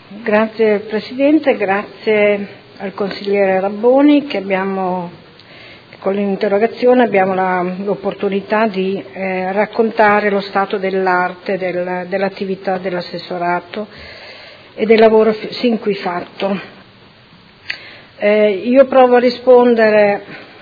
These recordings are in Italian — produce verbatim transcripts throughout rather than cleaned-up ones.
Grazie Presidente, grazie al consigliere Rabboni che abbiamo, con l'interrogazione abbiamo la, l'opportunità di eh, raccontare lo stato dell'arte del, dell'attività dell'assessorato e del lavoro sin qui fatto. Eh, io provo a rispondere,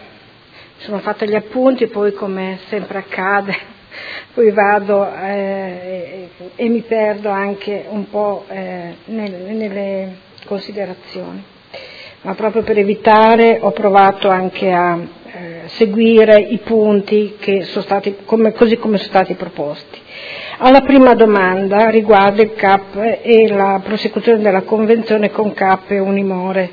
sono fatta gli appunti, poi come sempre accade poi vado eh, e, e mi perdo anche un po' eh, nel, nelle considerazioni, ma proprio per evitare ho provato anche a eh, seguire i punti che sono stati come, così come sono stati proposti. Alla prima domanda riguardo il C A P e la prosecuzione della convenzione con C A P e Unimore.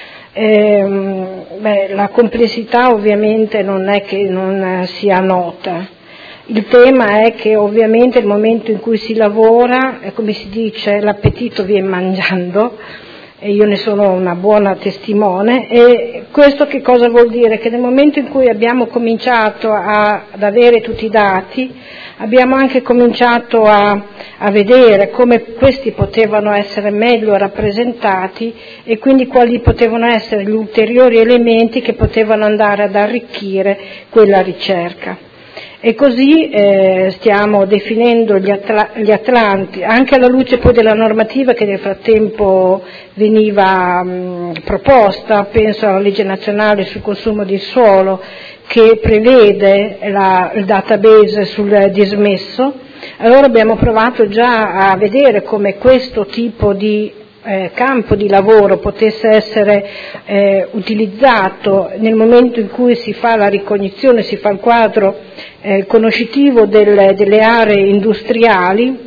Eh, beh, la complessità ovviamente non è che non sia nota. Il tema è che ovviamente nel momento in cui si lavora, come si dice, l'appetito viene mangiando, e io ne sono una buona testimone, e questo che cosa vuol dire? Che nel momento in cui abbiamo cominciato a, ad avere tutti i dati, abbiamo anche cominciato a, a vedere come questi potevano essere meglio rappresentati e quindi quali potevano essere gli ulteriori elementi che potevano andare ad arricchire quella ricerca. E così eh, stiamo definendo gli, atla- gli atlanti, anche alla luce poi della normativa che nel frattempo veniva mh, proposta, penso alla legge nazionale sul consumo di suolo, che prevede la, il database sul dismesso. Allora abbiamo provato già a vedere come questo tipo di Eh, campo di lavoro potesse essere eh, utilizzato nel momento in cui si fa la ricognizione, si fa il quadro eh, conoscitivo del, delle aree industriali.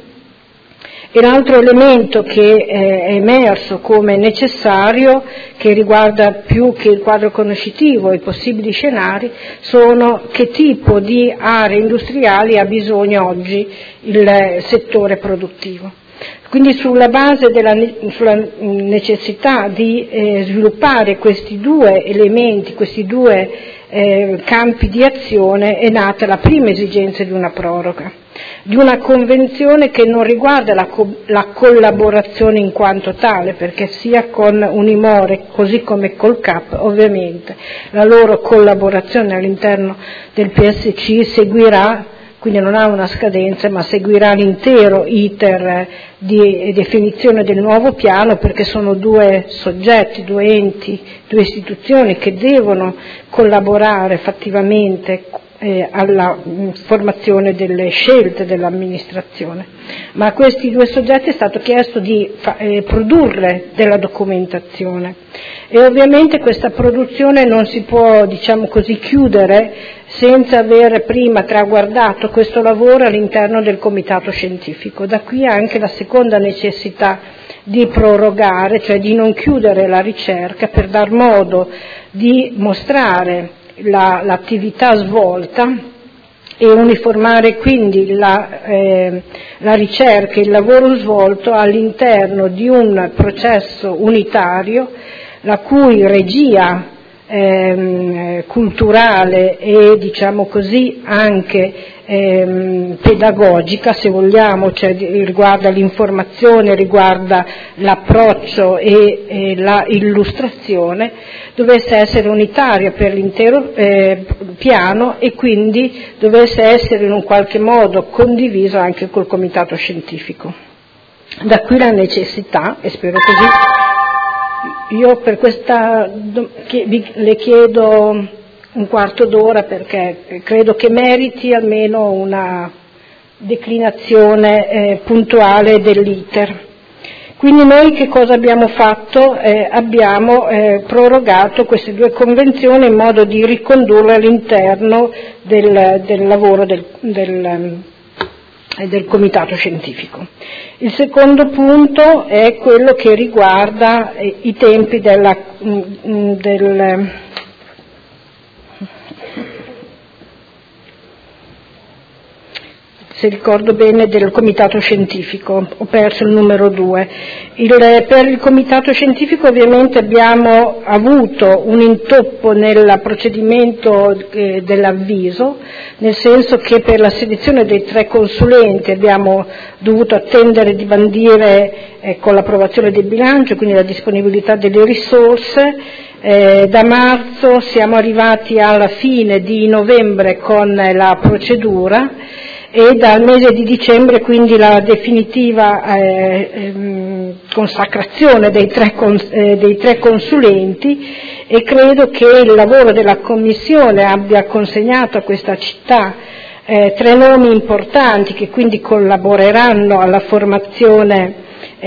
E l'altro elemento che eh, è emerso come necessario, che riguarda più che il quadro conoscitivo e i possibili scenari, sono che tipo di aree industriali ha bisogno oggi il eh, settore produttivo. Quindi sulla base della sulla necessità di eh, sviluppare questi due elementi, questi due eh, campi di azione è nata la prima esigenza di una proroga, di una convenzione che non riguarda la, co- la collaborazione in quanto tale, perché sia con Unimore così come col C A P ovviamente la loro collaborazione all'interno del P S C seguirà, quindi non ha una scadenza, ma seguirà l'intero iter di definizione del nuovo piano, perché sono due soggetti, due enti, due istituzioni che devono collaborare fattivamente eh, alla mh, formazione delle scelte dell'amministrazione. Ma a questi due soggetti è stato chiesto di fa- eh, produrre della documentazione e ovviamente questa produzione non si può, diciamo così, chiudere senza aver prima traguardato questo lavoro all'interno del comitato scientifico. Da qui anche la seconda necessità di prorogare, cioè di non chiudere la ricerca per dar modo di mostrare la, l'attività svolta e uniformare quindi la, eh, la ricerca e il lavoro svolto all'interno di un processo unitario la cui regia ehm, culturale e diciamo così anche ehm, pedagogica, se vogliamo, cioè riguarda l'informazione, riguarda l'approccio e, e la illustrazione, dovesse essere unitaria per l'intero eh, piano e quindi dovesse essere in un qualche modo condiviso anche col comitato scientifico. Da qui la necessità, e spero così. Io per questa le chiedo un quarto d'ora perché credo che meriti almeno una declinazione eh, puntuale dell'iter. Quindi noi che cosa abbiamo fatto? Eh, abbiamo eh, prorogato queste due convenzioni in modo di ricondurle all'interno del, del lavoro del, del del comitato scientifico. Il secondo punto è quello che riguarda i tempi della, del, se ricordo bene, del comitato scientifico, ho perso il numero due. Il, per il comitato scientifico ovviamente abbiamo avuto un intoppo nel procedimento eh, dell'avviso, nel senso che per la selezione dei tre consulenti abbiamo dovuto attendere di bandire eh, con l'approvazione del bilancio, quindi la disponibilità delle risorse. Eh, da marzo siamo arrivati alla fine di novembre con la procedura e dal mese di dicembre quindi la definitiva eh, ehm, consacrazione dei tre, cons- eh, dei tre consulenti, e credo che il lavoro della Commissione abbia consegnato a questa città eh, tre nomi importanti che quindi collaboreranno alla formazione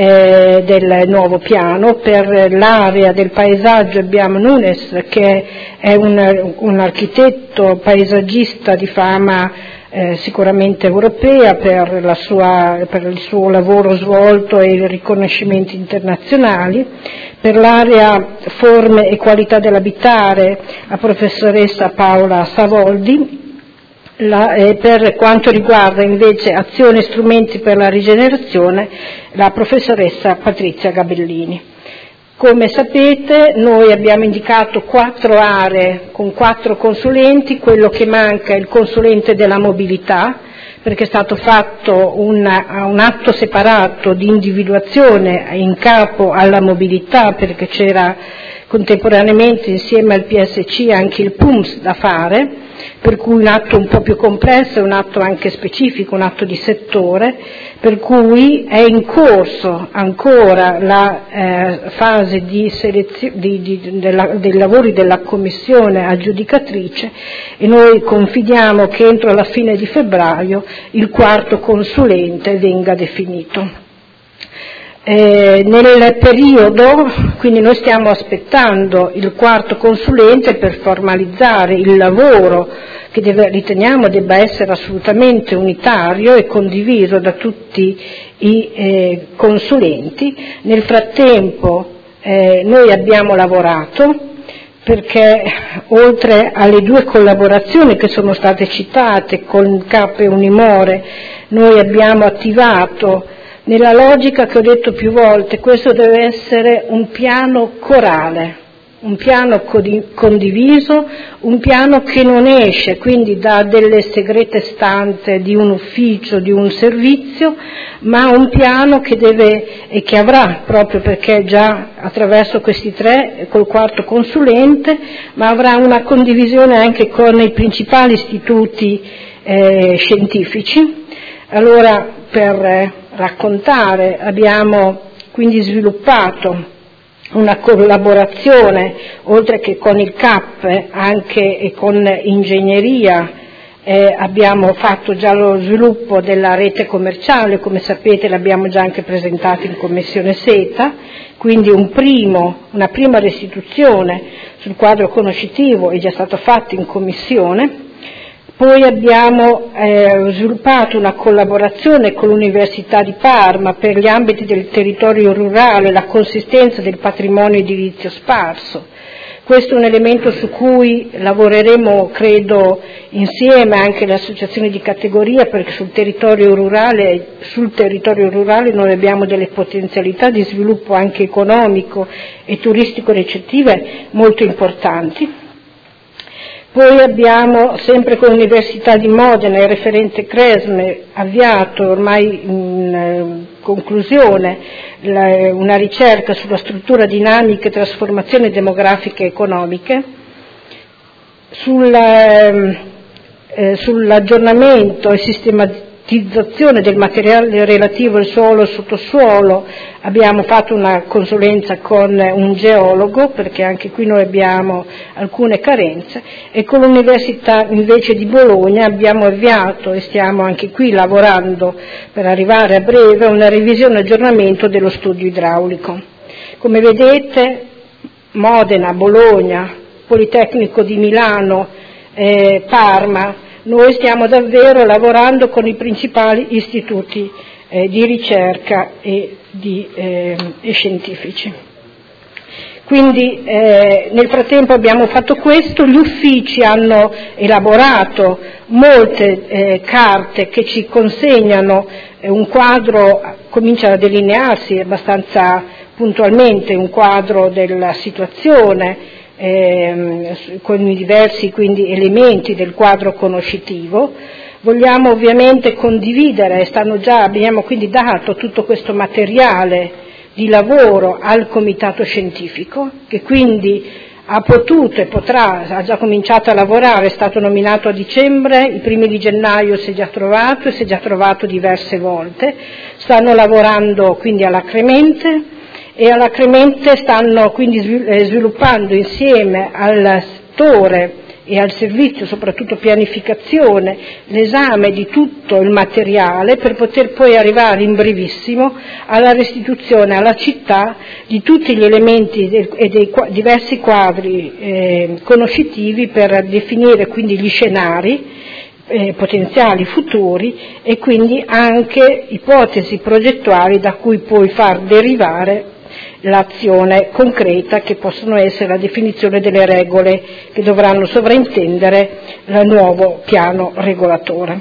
eh, del nuovo piano. Per l'area del paesaggio abbiamo Nunes, che è un, un architetto paesaggista di fama Eh, sicuramente europea per, la sua, per il suo lavoro svolto e i riconoscimenti internazionali. Per l'area forme e qualità dell'abitare la professoressa Paola Savoldi. La, eh, per quanto riguarda invece azioni e strumenti per la rigenerazione, la professoressa Patrizia Gabellini. Come sapete noi abbiamo indicato quattro aree con quattro consulenti, quello che manca è il consulente della mobilità, perché è stato fatto un, un atto separato di individuazione in capo alla mobilità, perché c'era contemporaneamente insieme al P S C anche il P U M S da fare, per cui un atto un po' più complesso, un atto anche specifico, un atto di settore, per cui è in corso ancora la eh, fase di selezio- di, di, della, dei lavori della commissione aggiudicatrice, e noi confidiamo che entro la fine di febbraio il quarto consulente venga definito. Eh, nel periodo, quindi noi stiamo aspettando il quarto consulente per formalizzare il lavoro che deve, riteniamo debba essere assolutamente unitario e condiviso da tutti i eh, consulenti. Nel frattempo eh, noi abbiamo lavorato, perché oltre alle due collaborazioni che sono state citate con C A P e Unimore, noi abbiamo attivato, nella logica che ho detto più volte, questo deve essere un piano corale, un piano condiviso, un piano che non esce quindi da delle segrete stanze di un ufficio, di un servizio, ma un piano che deve e che avrà, proprio perché già attraverso questi tre, col quarto consulente, ma avrà una condivisione anche con i principali istituti eh, scientifici. Allora, per eh, raccontare, abbiamo quindi sviluppato una collaborazione, oltre che con il C A P, anche e con ingegneria. Eh, abbiamo fatto già lo sviluppo della rete commerciale, come sapete l'abbiamo già anche presentato in Commissione SETA, quindi un primo, una prima restituzione sul quadro conoscitivo è già stato fatto in Commissione. Poi abbiamo eh, sviluppato una collaborazione con l'Università di Parma per gli ambiti del territorio rurale, la consistenza del patrimonio edilizio sparso. Questo è un elemento su cui lavoreremo, credo, insieme anche alle associazioni di categoria, perché sul territorio rurale, sul territorio rurale noi abbiamo delle potenzialità di sviluppo anche economico e turistico ricettive molto importanti. Poi abbiamo, sempre con l'Università di Modena, il referente Cresme, avviato ormai in eh, conclusione la, una ricerca sulla struttura dinamica e trasformazioni demografiche e economiche, sul, eh, sull'aggiornamento e sistematizzazione del materiale relativo al suolo e al sottosuolo. Abbiamo fatto una consulenza con un geologo, perché anche qui noi abbiamo alcune carenze, e con l'Università invece di Bologna abbiamo avviato, e stiamo anche qui lavorando per arrivare a breve, a una revisione e aggiornamento dello studio idraulico. Come vedete, Modena, Bologna, Politecnico di Milano, eh, Parma, noi stiamo davvero lavorando con i principali istituti eh, di ricerca e, di, eh, e scientifici. Quindi eh, nel frattempo abbiamo fatto questo, gli uffici hanno elaborato molte eh, carte che ci consegnano eh, un quadro, comincia a delinearsi abbastanza puntualmente un quadro della situazione eh, con i diversi quindi elementi del quadro conoscitivo. Vogliamo ovviamente condividere, stanno già, abbiamo quindi dato tutto questo materiale di lavoro al comitato scientifico, che quindi ha potuto e potrà, ha già cominciato a lavorare, è stato nominato a dicembre, i primi di gennaio si è già trovato e si è già trovato diverse volte, stanno lavorando quindi alacremente e alacremente stanno quindi sviluppando insieme al settore e al servizio, soprattutto pianificazione, l'esame di tutto il materiale per poter poi arrivare in brevissimo alla restituzione alla città di tutti gli elementi e dei diversi quadri eh, conoscitivi per definire quindi gli scenari eh, potenziali futuri e quindi anche ipotesi progettuali da cui poi far derivare l'azione concreta che possono essere la definizione delle regole che dovranno sovrintendere il nuovo piano regolatore.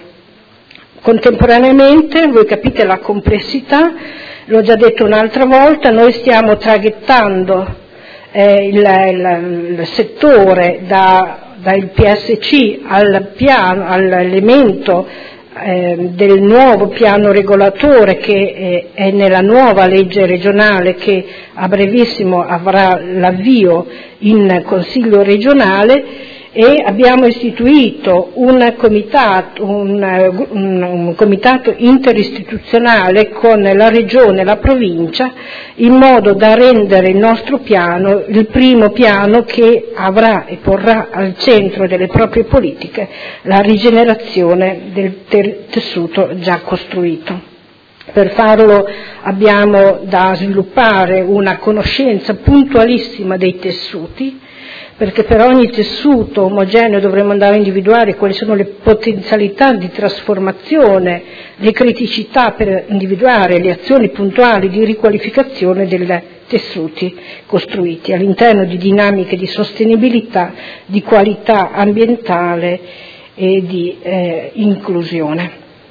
Contemporaneamente, voi capite la complessità, l'ho già detto un'altra volta, noi stiamo traghettando eh, il, il, il settore da, dal P S C al piano, all'elemento Eh, del nuovo piano regolatore che eh, è nella nuova legge regionale che a brevissimo avrà l'avvio in Consiglio regionale, e abbiamo istituito un comitato, un, un, un comitato interistituzionale con la Regione e la Provincia in modo da rendere il nostro piano il primo piano che avrà e porrà al centro delle proprie politiche la rigenerazione del tessuto già costruito. Per farlo abbiamo da sviluppare una conoscenza puntualissima dei tessuti, perché per ogni tessuto omogeneo dovremo andare a individuare quali sono le potenzialità di trasformazione, le criticità per individuare le azioni puntuali di riqualificazione dei tessuti costruiti all'interno di dinamiche di sostenibilità, di qualità ambientale e di eh, inclusione.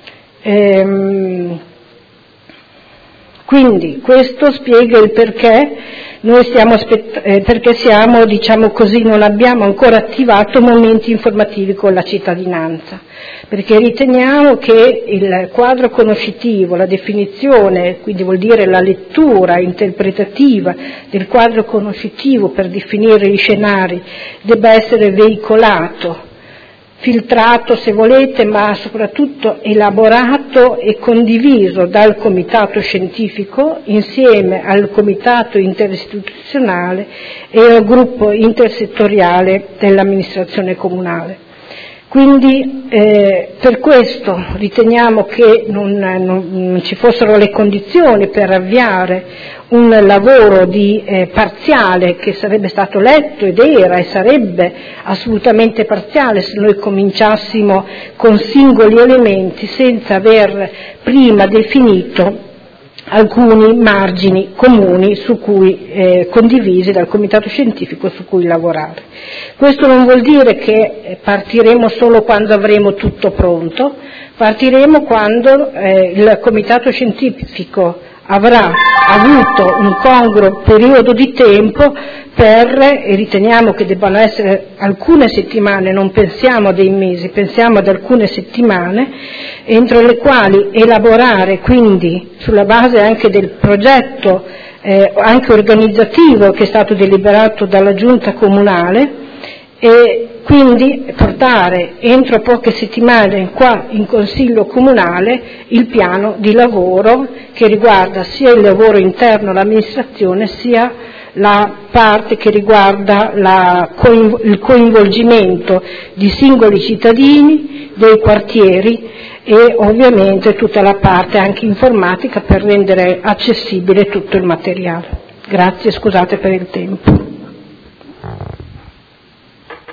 Ehm, quindi questo spiega il perché noi stiamo aspett- eh, perché siamo, diciamo così, non abbiamo ancora attivato momenti informativi con la cittadinanza, perché riteniamo che il quadro conoscitivo, la definizione, quindi vuol dire la lettura interpretativa del quadro conoscitivo per definire gli scenari, debba essere veicolato, filtrato se volete, ma soprattutto elaborato e condiviso dal comitato scientifico insieme al comitato interistituzionale e al gruppo intersettoriale dell'amministrazione comunale. Quindi eh, per questo riteniamo che non, non, non ci fossero le condizioni per avviare un lavoro di eh, parziale che sarebbe stato letto ed era e sarebbe assolutamente parziale se noi cominciassimo con singoli elementi senza aver prima definito alcuni margini comuni su cui, eh, condivisi dal comitato scientifico su cui lavorare. Questo non vuol dire che partiremo solo quando avremo tutto pronto, partiremo quando eh, il comitato scientifico avrà avuto un congruo periodo di tempo per, e riteniamo che debbano essere alcune settimane, non pensiamo a dei mesi, pensiamo ad alcune settimane, entro le quali elaborare quindi sulla base anche del progetto eh, anche organizzativo che è stato deliberato dalla giunta comunale, e quindi portare entro poche settimane qua in Consiglio Comunale il piano di lavoro che riguarda sia il lavoro interno all'amministrazione sia la parte che riguarda la, il coinvolgimento di singoli cittadini, dei quartieri e ovviamente tutta la parte anche informatica per rendere accessibile tutto il materiale. Grazie, scusate per il tempo.